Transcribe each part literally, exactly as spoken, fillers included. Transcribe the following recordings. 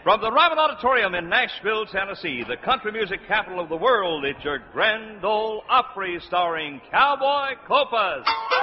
From the Ryman Auditorium in Nashville, Tennessee, the country music capital of the world, it's your Grand Ole Opry starring Cowboy Copas.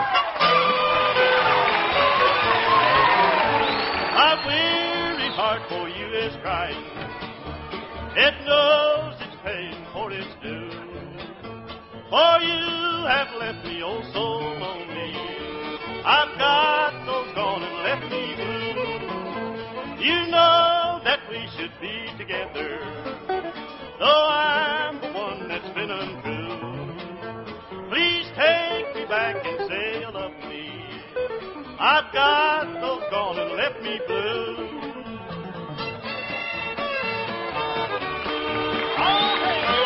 My weary heart for you is crying. It knows it's paying for its due. For you have left me oh so lonely. I've got those gone and left me blue. You know that we should be together, though I'm the one that's been untrue. Please take me back and say you love me. I've got those gone and left me blue. Oh, hey, oh.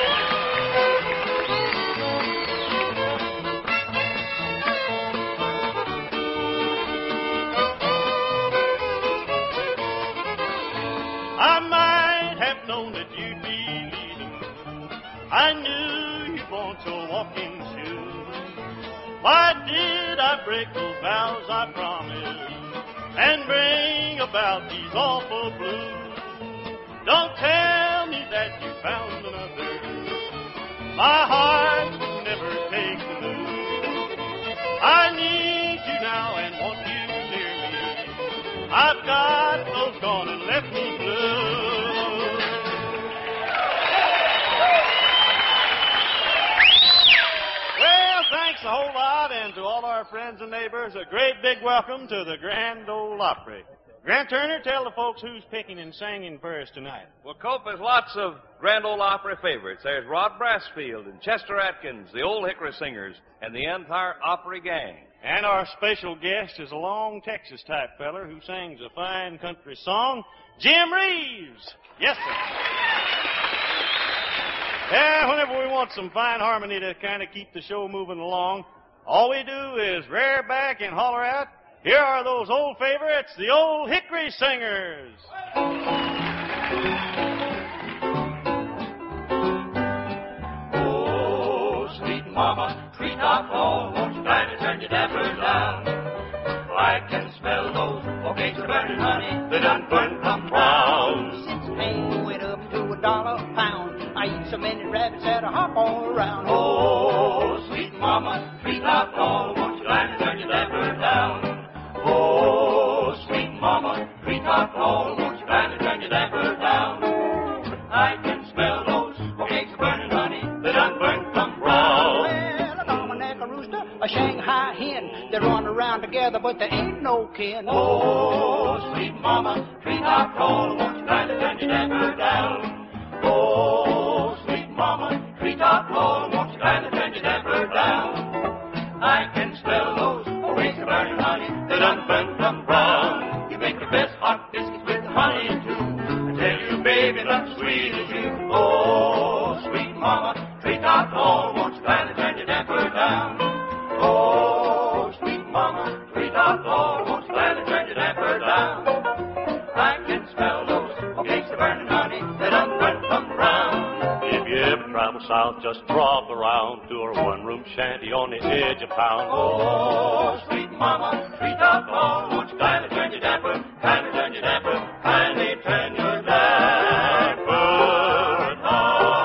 I might have known that you'd be leaving. I knew you'd want your walking shoes. Why did I break those vows I promised and bring about these awful blues? Don't tell me that you found another. My heart will never take the move. I need you now and want you near me. I've got those gone and left me blue. Well, thanks a whole lot, and to all our friends and neighbors, a great big welcome to the Grand Ole Opry. Grant Turner, tell the folks who's picking and singing for us tonight. Well, Cope, there's lots of Grand Ole Opry favorites. There's Rod Brassfield and Chester Atkins, the Old Hickory Singers, and the entire Opry gang. And our special guest is a long Texas-type feller who sings a fine country song, Jim Reeves. Yes, sir. Yeah, whenever we want some fine harmony to kind of keep the show moving along, all we do is rear back and holler out, here are those old favorites, the Old Hickory Singers. Oh, sweet mama, treetop hall, won't you kindly turn your dapper down? I can smell those cakes are burning, honey, they done burn plum brown. Since May went up to a dollar a pound, I eat so many rabbits that I hop all around. Oh, sweet mama, treetop hall, won't you kindly turn your dapper down? Oh, sweet mama, treetop hall, won't you kindly turn your dapper down? I can smell those cakes are burning, honey, they done burn plum brown. Well, an almanac, a rooster, a Shanghai hen, they run around together, but they ain't no kin. Oh, sweet mama, treetop hall, won't you kindly turn your dapper down? Oh, sweet mama, treetop hall, won't you kindly turn your dapper down? I can smell those cakes are burning, honey, they done burn plum brown. You make the best hot biscuits with honey, too. I tell you, baby, nothing sweet as you. Oh, sweet mama, treetop hall, won't you kindly turn your dapper down? Oh, sweet mama, treetop hall, won't you kindly turn your dapper down? I can smell those cakes are burning, honey, they done burn plum brown. If you ever travel south, just drop around to our one-room shanty on the edge of town. Oh, sweet mama, treetop hall, won't you kindly turn your dapper, kindly turn your dapper, kindly turn your dapper down.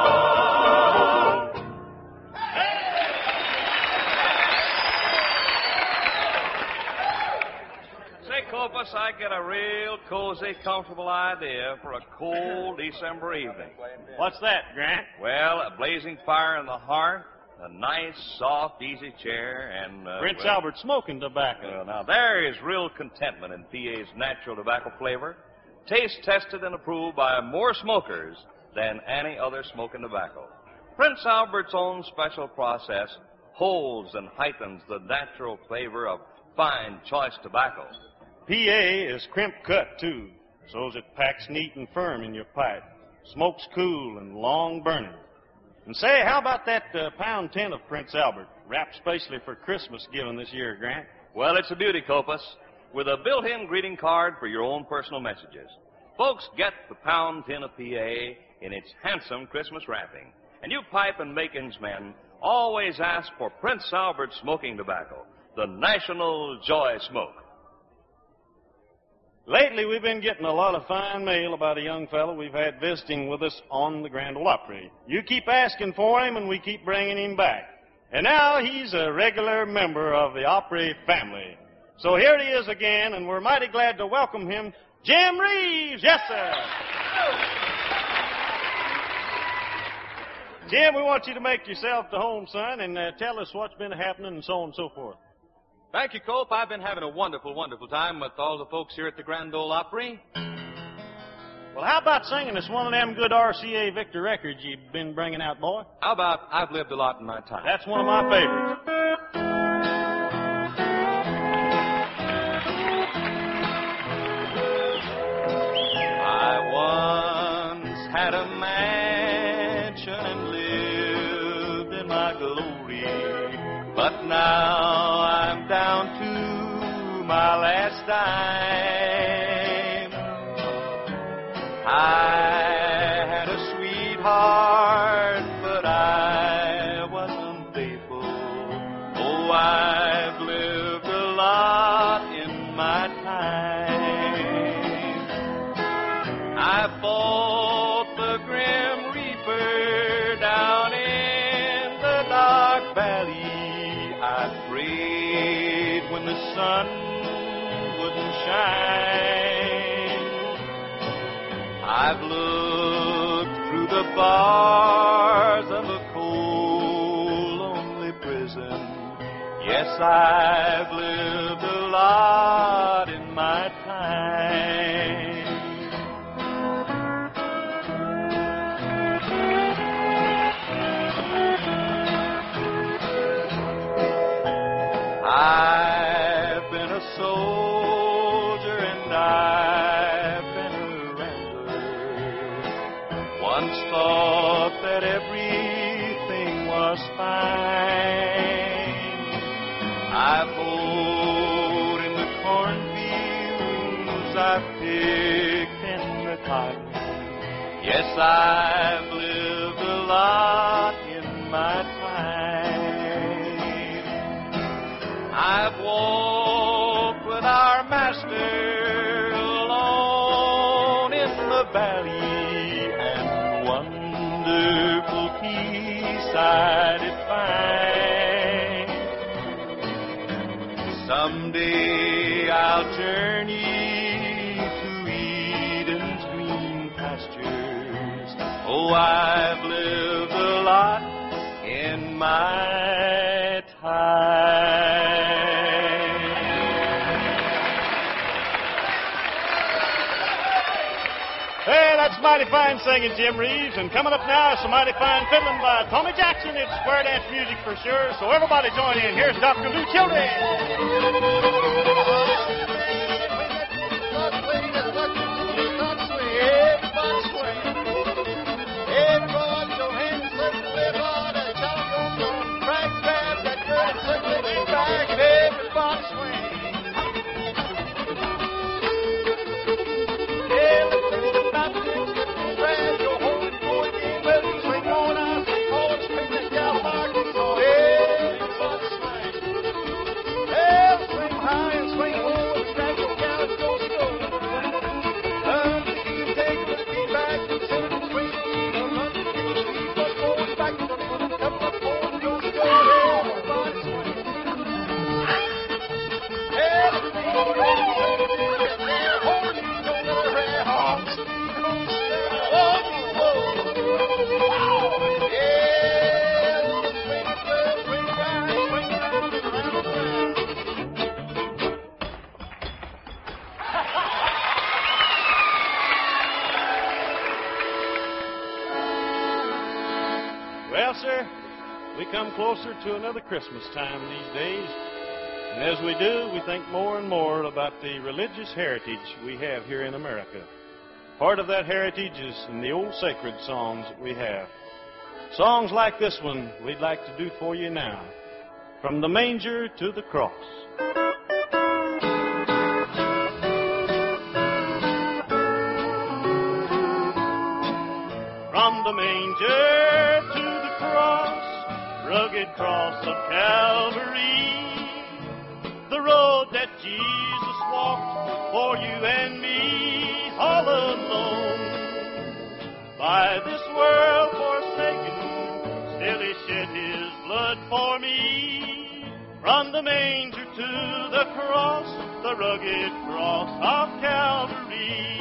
Say, Copus, I get a real cozy, comfortable idea for a cold December evening. What's that, Grant? Well, a blazing fire in the hearth, a nice, soft, easy chair, and... Uh, Prince well, Albert smoking tobacco. Well, now, there is real contentment in P A's natural tobacco flavor, taste tested and approved by more smokers than any other smoking tobacco. Prince Albert's own special process holds and heightens the natural flavor of fine, choice tobacco. P A is crimp cut, too, so's it packs neat and firm in your pipe. Smokes cool and long burning. And say, how about that uh, pound tin of Prince Albert, wrapped specially for Christmas given this year, Grant? Well, it's a beauty, Copus, with a built-in greeting card for your own personal messages. Folks get the pound tin of P A in its handsome Christmas wrapping. And you pipe and makings men always ask for Prince Albert smoking tobacco, the National Joy Smoke. Lately, we've been getting a lot of fine mail about a young fellow we've had visiting with us on the Grand Ole Opry. You keep asking for him, and we keep bringing him back. And now he's a regular member of the Opry family. So here he is again, and we're mighty glad to welcome him, Jim Reeves. Yes, sir. Jim, we want you to make yourself to home, son, and uh, tell us what's been happening and so on and so forth. Thank you, Cope. I've been having a wonderful, wonderful time with all the folks here at the Grand Ole Opry. Well, how about singing us one of them good R C A Victor records you've been bringing out, boy? How about I've Lived a Lot in My Time? That's one of my favorites. I once had a mansion and lived in my glory, but now I'm down to my last dime. I had a sweetheart, but I wasn't faithful. Oh, I've lived a lot in my time. I fought the Grim Reaper down in the dark valley. I prayed when the sun wouldn't shine. I've looked through the bars of a cold, lonely prison. Yes, I've lived a lot in my time. I've been a soldier and I've been a rambler. Once thought that everything was fine. I've hoed in the cornfields, I've picked in the cotton. Yes, I've lived a lot in my time. I've walked with our master alone in the valley, and wonderful peace I did find. Someday I'll journey to Eden's green pastures. Oh, I've lived a lot in my time. Hey, that's mighty fine singing, Jim Reeves. And coming up now is some mighty fine fiddling by Tommy Jackson. It's square dance music for sure. So everybody join in. Here's Doctor Lou Children. Well, sir, we come closer to another Christmas time these days. And as we do, we think more and more about the religious heritage we have here in America. Part of that heritage is in the old sacred songs that we have. Songs like this one we'd like to do for you now. From the manger to the cross. From the manger to the cross, rugged cross of Calvary, the road that Jesus walked for you and me all alone. By this world forsaken, still he shed his blood for me. From the manger to the cross, the rugged cross of Calvary.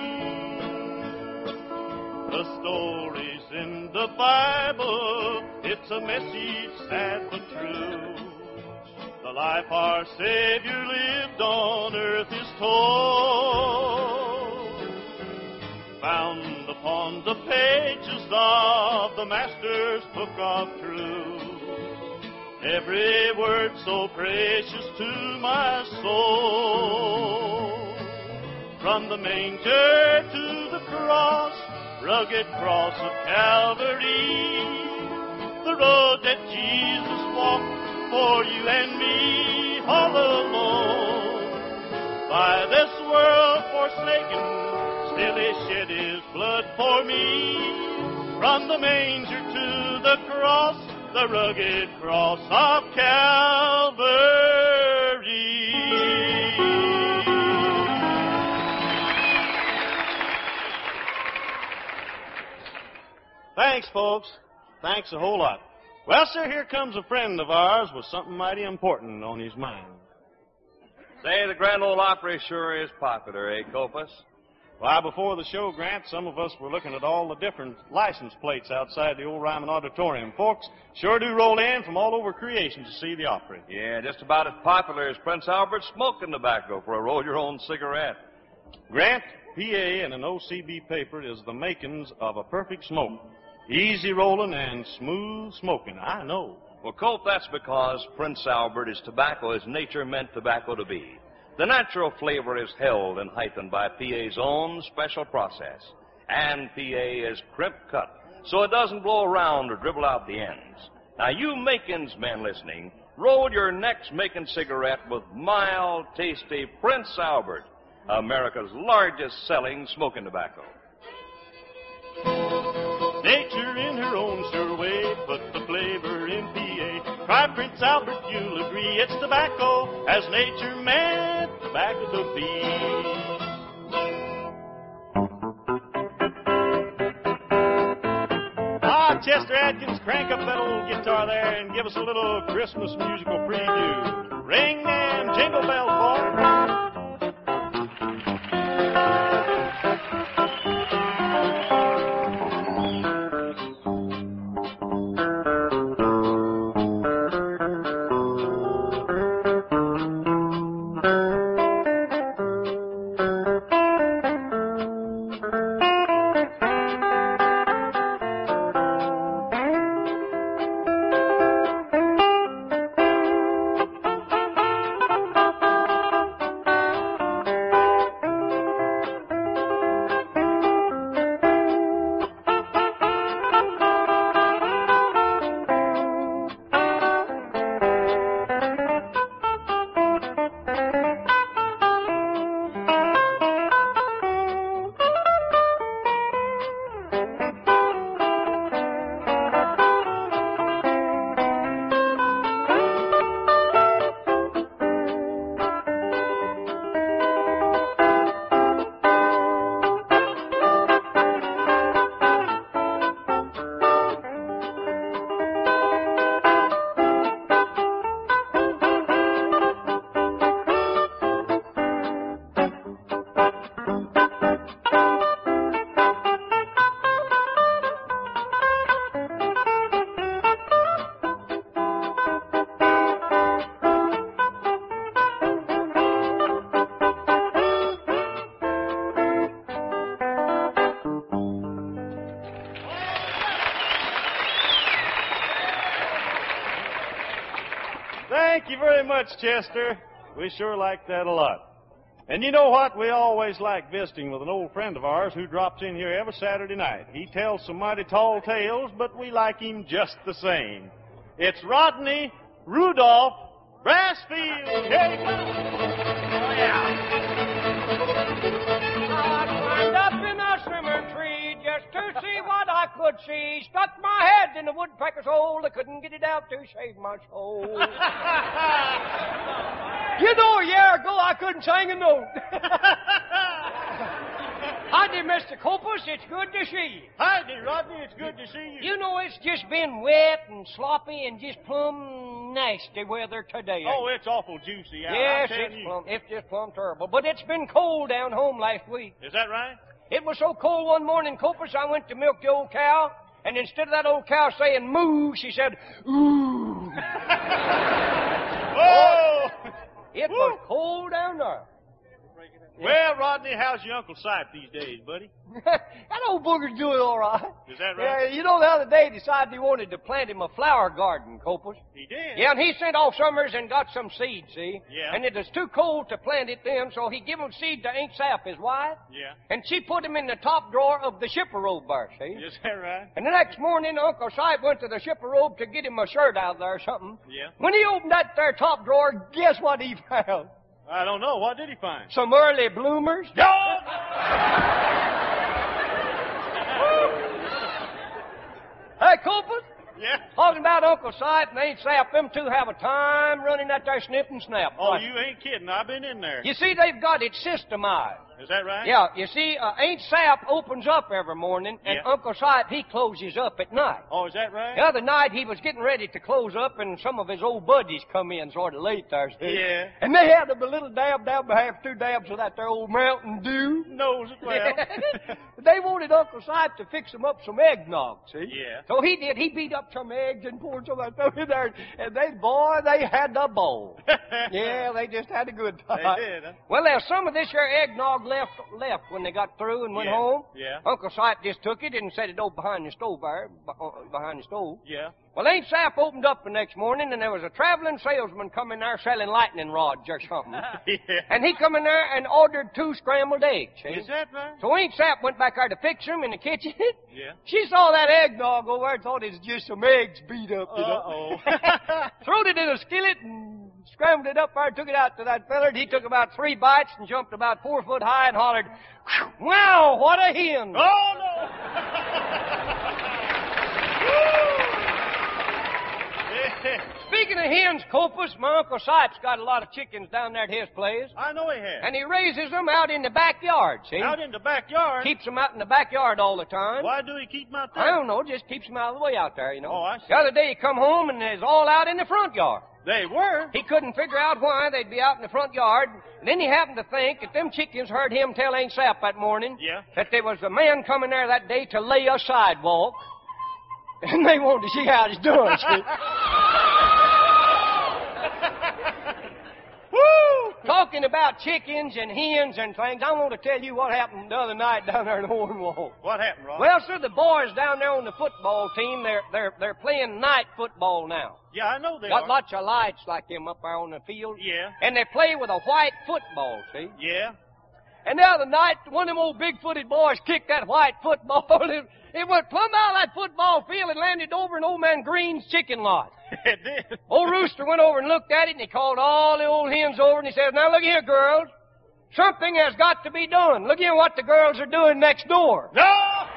The stories in the Bible, it's a message sad but true. The life our Savior lived on earth is told, found upon the pages of the Master's book of truth. Every word so precious to my soul. From the manger to the cross, rugged cross of Calvary, the road that Jesus walked for you and me all alone. By this world forsaken, still he shed his blood for me. From the manger to the cross, the rugged cross of Calvary. Thanks, folks. Thanks a whole lot. Well, sir, here comes a friend of ours with something mighty important on his mind. Say, the Grand Ole Opry sure is popular, eh, Copas? Why, before the show, Grant, some of us were looking at all the different license plates outside the old Ryman Auditorium. Folks sure do roll in from all over creation to see the Opry. Yeah, just about as popular as Prince Albert's smoking tobacco for a roll-your-own cigarette. Grant, P A and an O C B paper is the makings of a perfect smoke. Easy rolling and smooth smoking, I know. Well, Colt, that's because Prince Albert is tobacco as nature meant tobacco to be. The natural flavor is held and heightened by P A's own special process. And P A is crimp cut, so it doesn't blow around or dribble out the ends. Now, you Makins men listening, roll your next Macon cigarette with mild, tasty Prince Albert, America's largest selling smoking tobacco. Nature in her own sure way put the flavor in P A. Try Prince Albert, you'll agree it's tobacco as nature meant tobacco to be. Ah, Chester Atkins, crank up that old guitar there and give us a little Christmas musical preview. Ring them jingle bells, boy. Thank you very much, Chester. We sure like that a lot. And you know what? We always like visiting with an old friend of ours who drops in here every Saturday night. He tells some mighty tall tales, but we like him just the same. It's Rodney Rudolph Brassfield. Here he comes. Oh, yeah. I climbed up in a simmer tree just to see what I could see. Stuck my head in the woodpecker's hole. I couldn't get it out to save my soul. You know, a year ago I couldn't sing a note. Howdy, Mister Copus. It's good to see you. Howdy, Rodney. It's good to see you. You know, it's just been wet and sloppy and just plumb nasty weather today. Oh, it's awful juicy out. yes, I'm telling it's you. plumb, it's just plumb terrible. But it's been cold down home last week. Is that right? It was so cold one morning, Copus, I went to milk the old cow, and instead of that old cow saying moo, she said, ooh. Oh! It Woo. was cold down there. Well, Rodney, how's your Uncle Sipe these days, buddy? That old booger's doing all right. Is that right? Yeah, you know, the other day he decided he wanted to plant him a flower garden, Copus. He did? Yeah, and he sent off Summers and got some seed, see? Yeah. And it was too cold to plant it then, so he give him seed to Aunt Sap, his wife. Yeah. And she put him in the top drawer of the shipper robe bar, see? Is that right? And the next morning, Uncle Sipe went to the shipper robe to get him a shirt out there or something. Yeah. When he opened that there top drawer, guess what he found? I don't know. What did he find? Some early bloomers. Dog! Hey, Copus, Yeah? talking about Uncle Sipe and Aunt Sap, them two have a time running that there snip and snap. Oh, Like- you ain't kidding. I've been in there. You see, they've got it systemized. Is that right? Yeah, you see, uh, Aunt Sap opens up every morning, and Yeah. Uncle Sipe, he closes up at night. Oh, is that right? The other night, he was getting ready to close up, and some of his old buddies come in sort of late there. see? Yeah. And they had them a little dab, dab, half two dabs of that there old Mountain Dew. Knows it well. They wanted Uncle Sipe to fix them up some eggnog, see? Yeah. So he did. He beat up some eggs and poured some of that stuff in there, and they, boy, they had the bowl. Yeah, they just had a good time. They did, huh? Well, there's some of this here eggnog left left when they got through and went Yeah, home. yeah. Uncle Sipe just took it and set it over behind the stove there, b- uh, behind the stove. Yeah. Well, Aunt Sap opened up the next morning, and there was a traveling salesman coming there selling lightning rods or something. Yeah. And he come in there and ordered two scrambled eggs. See? Is that right? So Aunt Sap went back there to fix them in the kitchen. Yeah. She saw that eggnog over there and thought it was just some eggs beat up, you know. Uh-oh. Throwed it in a skillet and scrambled it up there, took it out to that feller. He took about three bites and jumped about four foot high and hollered, wow, what a hen. Oh, no! Speaking of hens, Copus, my Uncle Sipe's got a lot of chickens down there at his place. I know he has. And he raises them out in the backyard, see? Out in the backyard? Keeps them out in the backyard all the time. Why do he keep them out there? I don't know, just keeps them out of the way out there, you know. Oh, I see. The other day he come home and is all out in the front yard. They were? He couldn't figure out why they'd be out in the front yard. And then he happened to think that them chickens heard him tell Aunt Sap that morning Yeah. that there was a man coming there that day to lay a sidewalk. And they wanted to see how it's done, see? Woo! Talking about chickens and hens and things, I want to tell you what happened the other night down there in Hornwall. What happened, Ron? Well, sir, the boys down there on the football team, they're they're they're playing night football now. yeah, I know they Got are. lots of lights like them up there on the field. Yeah. And they play with a white football, see? Yeah. And the other night, one of them old big-footed boys kicked that white football. It, it went plumb out of that football field and landed over in old man Green's chicken lot. It did. Old Rooster went over and looked at it, and he called all the old hens over, and he said, now look here, girls. Something has got to be done. Look here what the girls are doing next door. No!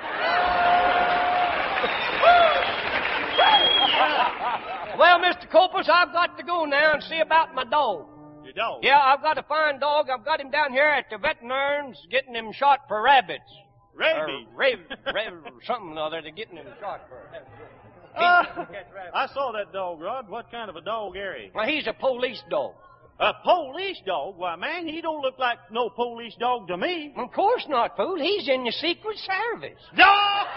Well, Mister Copus, I've got to go now and see about my dog. Your dog? Yeah, I've got a fine dog. I've got him down here at the veterinarian's getting him shot for rabbits. Rabies. Or rav, rav, something or other. They're getting him shot for. Uh, I saw that dog, Rod. What kind of a dog, Gary? Well, he's a police dog. A police dog? Why, man, he don't look like no police dog to me. Of course not, fool. He's in the Secret Service. No!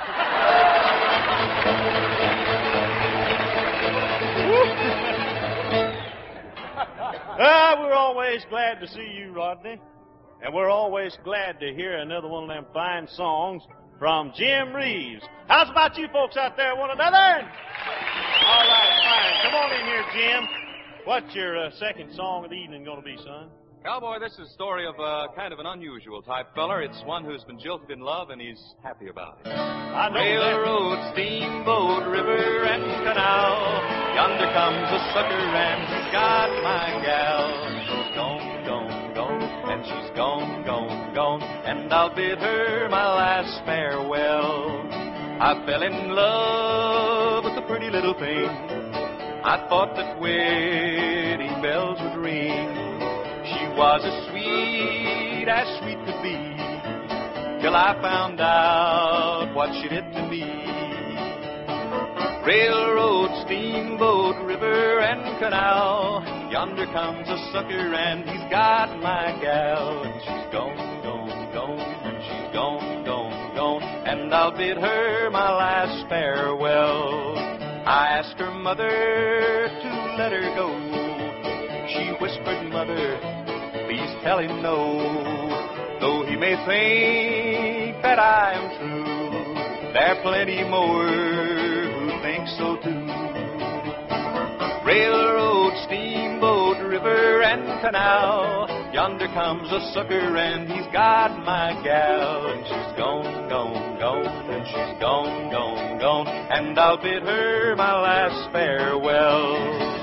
Ah, we're always glad to see you, Rodney. And we're always glad to hear another one of them fine songs from Jim Reeves. How's about you folks out there, one another? All right, fine. Come on in here, Jim. What's your uh, second song of the evening going to be, son? Cowboy, this is a story of uh, kind of an unusual type feller. It's one who's been jilted in love, and he's happy about it. I know that. Railroad, steamboat, river, and canal. Yonder comes a sucker, and he's got my gal. She's gone, gone, gone, and she's gone, gone, gone, and I'll bid her my last farewell. I fell in love with the pretty little thing. I thought that wedding bells would ring was as sweet as sweet could be, till I found out what she did to me. Railroad, steamboat, river, and canal, yonder comes a sucker and he's got my gal. And she's gone, gone, gone, and she's gone, gone, gone, and I'll bid her my last farewell. I asked her mother to let her go. She whispered, Mother, please tell him no. Though he may think that I am true, there are plenty more who think so too. Railroad, steamboat, river, and canal, yonder comes a sucker and he's got my gal. And she's gone, gone, gone, and she's gone, gone, gone, and I'll bid her my last farewell.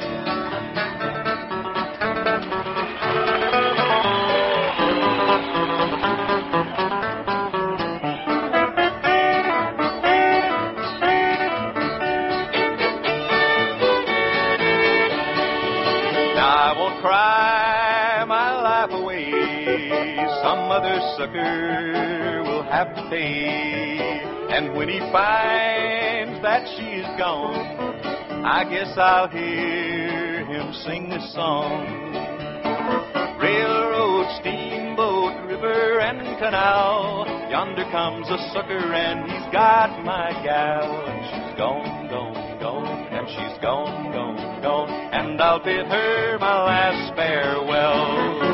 Some other sucker will have to pay, and when he finds that she is gone, I guess I'll hear him sing this song. Railroad, steamboat, river, and canal, yonder comes a sucker and he's got my gal. And she's gone, gone, gone, and she's gone, gone, gone, and I'll bid her my last farewell.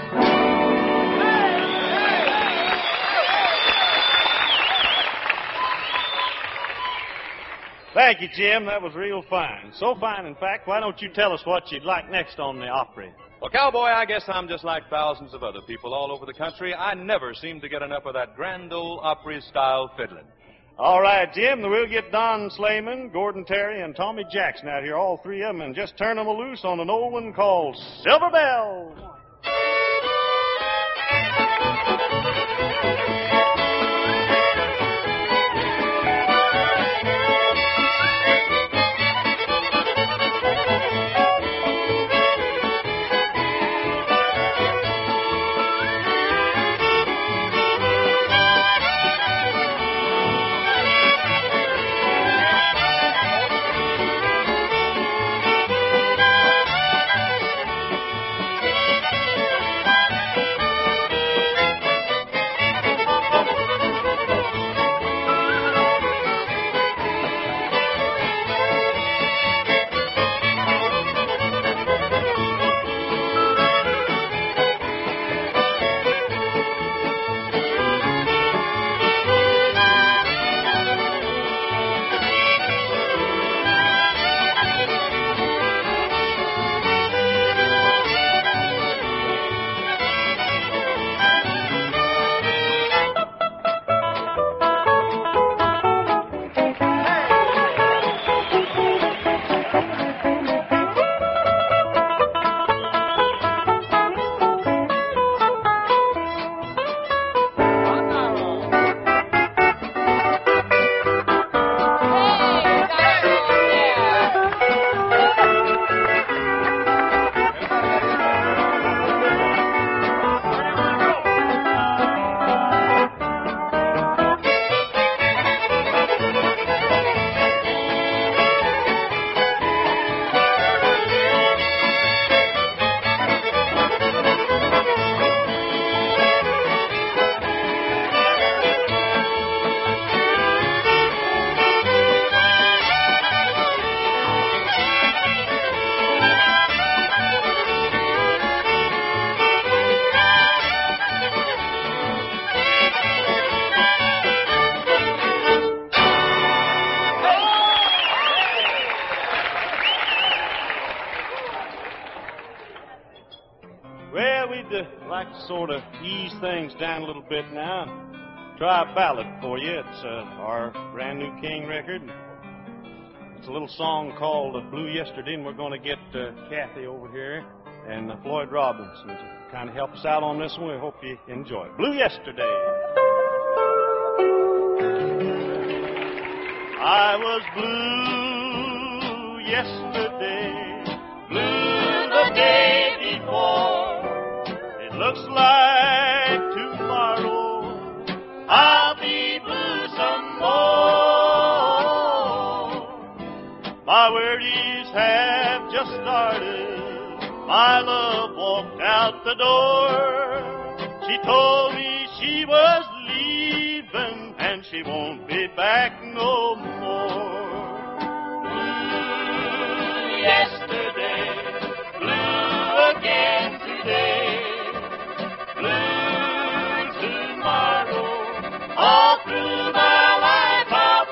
Thank you, Jim. That was real fine. So fine, in fact, why don't you tell us what you'd like next on the Opry? Well, Cowboy, I guess I'm just like thousands of other people all over the country. I never seem to get enough of that grand old Opry-style fiddling. All right, Jim, we'll get Don Slayman, Gordon Terry, and Tommy Jackson out here, all three of them, and just turn them loose on an old one called Silver Bells. Like to sort of ease things down a little bit now. Try a ballad for you. It's uh, our brand new King record. It's a little song called uh, Blue Yesterday, and we're going to get uh, Kathy over here and uh, Floyd Robinson to kind of help us out on this one. We hope you enjoy it. Blue Yesterday. I was blue yesterday, blue the day before. like tomorrow I'll be blue some more. My worries have just started. My love walked out the door. She told me she was leaving and she won't be back no more. Blue yesterday, blue again today, blue tomorrow, all through my life I'll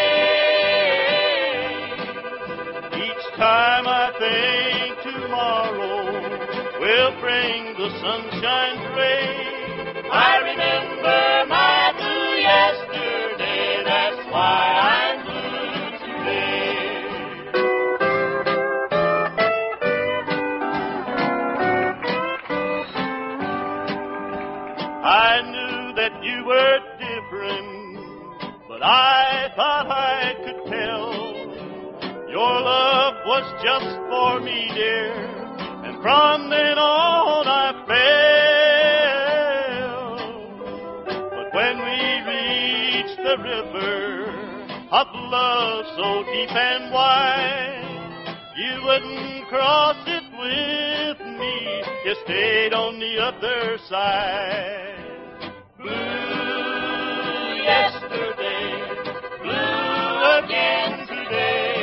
pay. Each time I think tomorrow will bring the sunshine's ray, I remember my blue yesterday, that's why I'm blue today. I knew that you were different, but I thought I could tell. Your love was just for me, dear, and from then on I fell. But when we reached the river of love so deep and wide, you wouldn't cross it with me, you stayed on the other side. Blue yesterday, blue again today,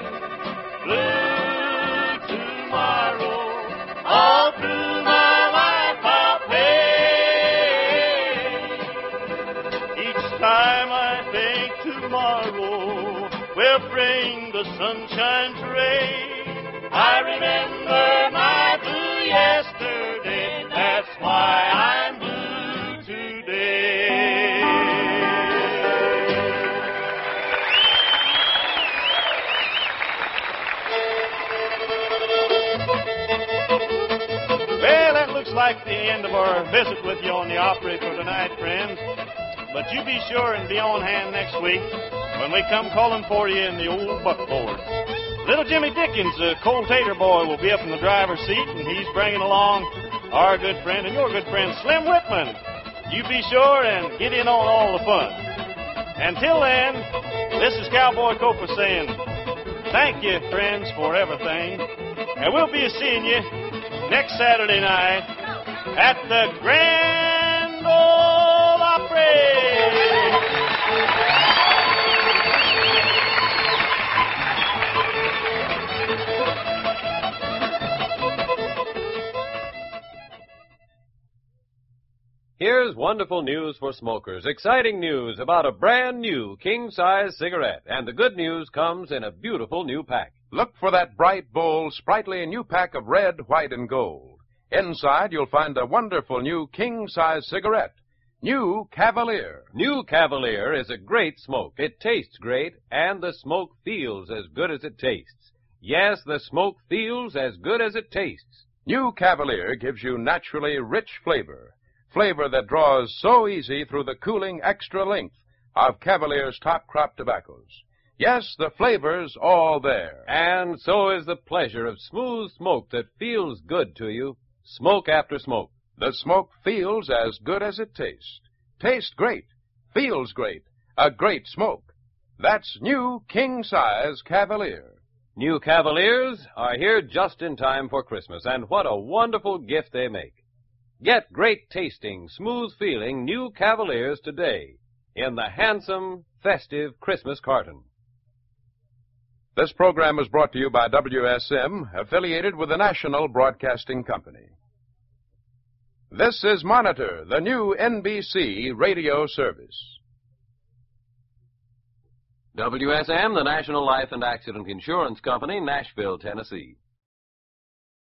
blue tomorrow, all through my life I'll pay. Each time I think tomorrow will bring the sunshine's ray, I remember my blue yesterday, that's why I'm blue today. Well, that looks like the end of our visit with you on the Opry for tonight, friends. But you be sure and be on hand next week when we come calling for you in the old buckboard. Little Jimmy Dickens, the cold tater boy, will be up in the driver's seat, and he's bringing along our good friend and your good friend, Slim Whitman. You be sure and get in on all the fun. Until then, this is Cowboy Copa saying, thank you, friends, for everything. And we'll be seeing you next Saturday night at the Grand Ole Opry. Here's wonderful news for smokers. Exciting news about a brand new king-size cigarette. And the good news comes in a beautiful new pack. Look for that bright, bold, sprightly new pack of red, white, and gold. Inside, you'll find a wonderful new king-size cigarette. New Cavalier. New Cavalier is a great smoke. It tastes great, and the smoke feels as good as it tastes. Yes, the smoke feels as good as it tastes. New Cavalier gives you naturally rich flavor. Flavor that draws so easy through the cooling extra length of Cavalier's top crop tobaccos. Yes, the flavor's all there. And so is the pleasure of smooth smoke that feels good to you, smoke after smoke. The smoke feels as good as it tastes. Tastes great, feels great, a great smoke. That's new king-size Cavalier. New Cavaliers are here just in time for Christmas, and what a wonderful gift they make. Get great-tasting, smooth-feeling new Cavaliers today in the handsome, festive Christmas carton. This program is brought to you by W S M, affiliated with the National Broadcasting Company. This is Monitor, the new N B C radio service. W S M, the National Life and Accident Insurance Company, Nashville, Tennessee.